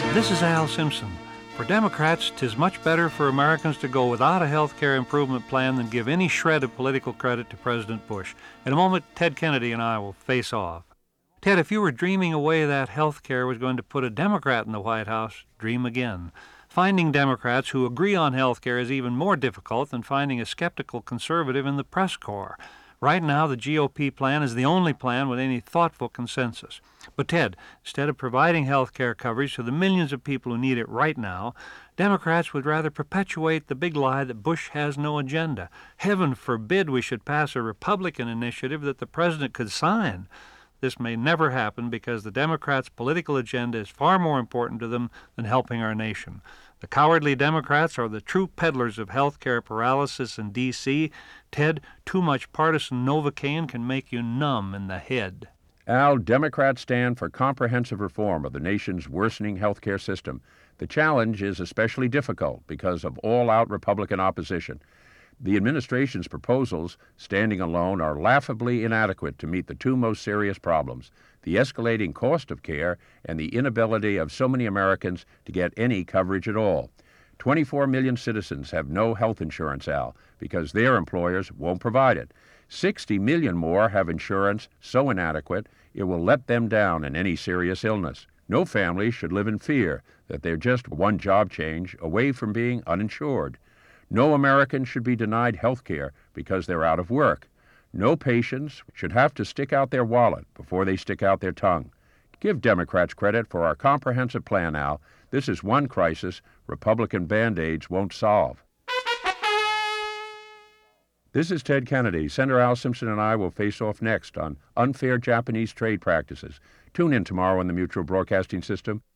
This is Al Simpson. For Democrats, 'tis much better for Americans to go without a health care improvement plan than give any shred of political credit to President Bush. In a moment, Ted Kennedy and I will face off. Ted, if you were dreaming away that health care was going to put a Democrat in the White House, dream again. Finding Democrats who agree on health care is even more difficult than finding a skeptical conservative in the press corps. Right now, the GOP plan is the only plan with any thoughtful consensus. But Ted, instead of providing health care coverage to the millions of people who need it right now, Democrats would rather perpetuate the big lie that Bush has no agenda. Heaven forbid we should pass a Republican initiative that the president could sign. This may never happen because the Democrats' political agenda is far more important to them than helping our nation. The cowardly Democrats are the true peddlers of health care paralysis in D.C. Ted, too much partisan Novocaine can make you numb in the head. Al, Democrats stand for comprehensive reform of the nation's worsening health care system. The challenge is especially difficult because of all-out Republican opposition. The administration's proposals, standing alone, are laughably inadequate to meet the two most serious problems: the escalating cost of care and the inability of so many Americans to get any coverage at all. 24 million citizens have no health insurance, Al, because their employers won't provide it. 60 million more have insurance so inadequate it will let them down in any serious illness. No family should live in fear that they're just one job change away from being uninsured. No American should be denied health care because they're out of work. No patients should have to stick out their wallet before they stick out their tongue. Give Democrats credit for our comprehensive plan, Al. This is one crisis Republican Band-Aids won't solve. This is Ted Kennedy. Senator Al Simpson and I will face off next on unfair Japanese trade practices. Tune in tomorrow on the Mutual Broadcasting System.